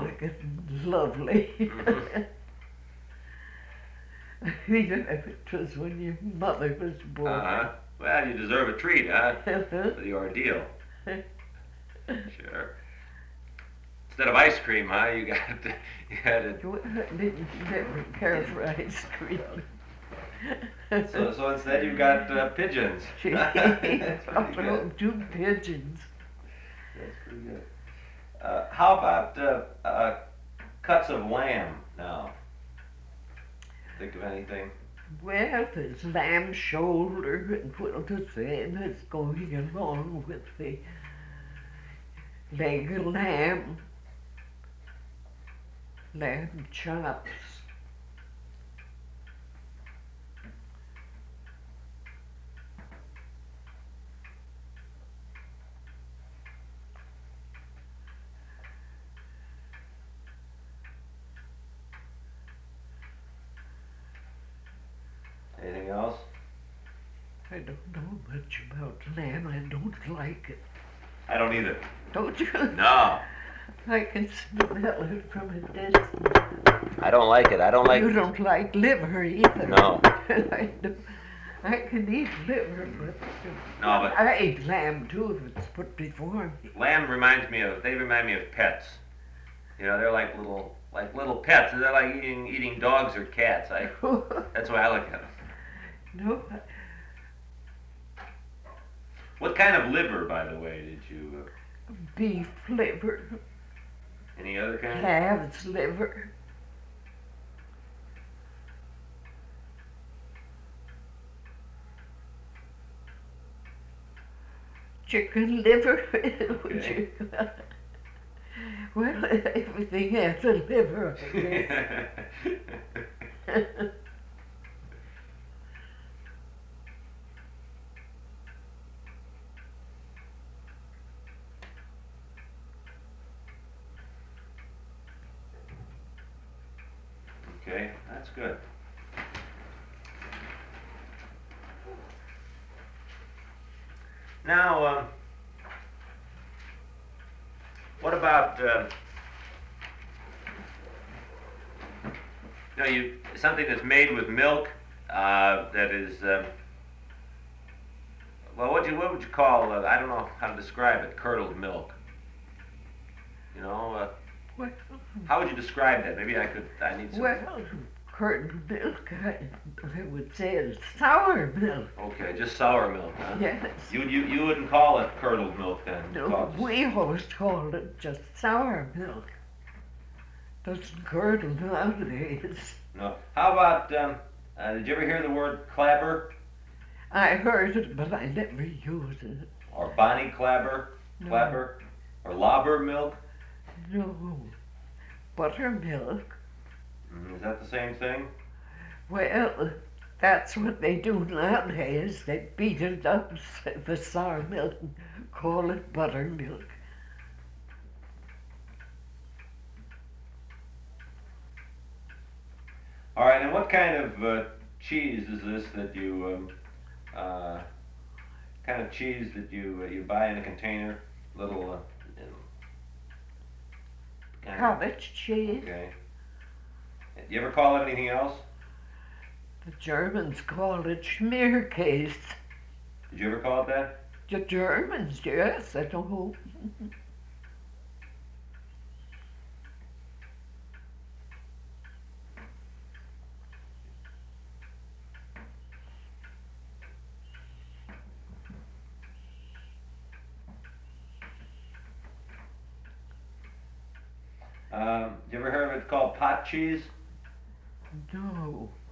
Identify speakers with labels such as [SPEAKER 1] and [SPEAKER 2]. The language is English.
[SPEAKER 1] looking lovely. Even if it was when your mother was born.
[SPEAKER 2] Uh-huh. Well, you deserve a treat, huh? For the ordeal. Sure. Instead of ice cream, huh? You got it.
[SPEAKER 1] You didn't never care for ice cream.
[SPEAKER 2] So instead you've got pigeons.
[SPEAKER 1] She
[SPEAKER 2] That's pretty good.
[SPEAKER 1] home 2 pigeons.
[SPEAKER 2] That's pretty good. How about cuts of lamb now? Think of anything?
[SPEAKER 1] Well, there's lamb shoulder and what the same is going along with the leg of lamb, lamb chops.
[SPEAKER 2] Anything else?
[SPEAKER 1] I don't know much about lamb. I don't like it.
[SPEAKER 2] I don't either.
[SPEAKER 1] Don't you?
[SPEAKER 2] No.
[SPEAKER 1] I can smell it from a distance.
[SPEAKER 2] I don't like it. I don't like.
[SPEAKER 1] You don't like liver either.
[SPEAKER 2] No.
[SPEAKER 1] I can eat liver, but
[SPEAKER 2] No, but
[SPEAKER 1] I eat lamb too if it's put before me.
[SPEAKER 2] lamb reminds me of. They remind me of pets. You know, they're like little pets. They're like eating dogs or cats. That's the way I look at them.
[SPEAKER 1] No,
[SPEAKER 2] What kind of liver, by the way, did you?
[SPEAKER 1] beef liver,
[SPEAKER 2] Any other kind?
[SPEAKER 1] calf's liver, chicken liver.
[SPEAKER 2] Okay.
[SPEAKER 1] Well, everything has a liver, I guess.
[SPEAKER 2] Okay, that's good. Now, what about something that's made with milk that is well, what would you call? I don't know how to describe it. Curdled milk. You know,
[SPEAKER 1] Well,
[SPEAKER 2] how would you describe that? Maybe I need some.
[SPEAKER 1] well, curdled milk, I would say it's sour milk.
[SPEAKER 2] Okay, just sour milk, huh?
[SPEAKER 1] Yes.
[SPEAKER 2] You wouldn't call it curdled milk then?
[SPEAKER 1] No, we always called it just sour milk. Doesn't curdle nowadays.
[SPEAKER 2] No. How about, did you ever hear the word clabber?
[SPEAKER 1] I heard it, but I never used it.
[SPEAKER 2] Or Bonnie clabber?
[SPEAKER 1] No.
[SPEAKER 2] Clabber? Or lauber milk?
[SPEAKER 1] No. Buttermilk.
[SPEAKER 2] Is that the same thing?
[SPEAKER 1] Well, that's what they do nowadays. They beat it up, the sour milk, and call it buttermilk.
[SPEAKER 2] All right, and what kind of cheese is this that you, kind of cheese that you buy in a container? Little, kind of,
[SPEAKER 1] Cottage cheese.
[SPEAKER 2] okay. You ever call it anything else?
[SPEAKER 1] The Germans call it Schmierkäse.
[SPEAKER 2] Did you ever call it that?
[SPEAKER 1] The Germans, yes, I don't know.
[SPEAKER 2] You ever heard of it called pot cheese?
[SPEAKER 1] No.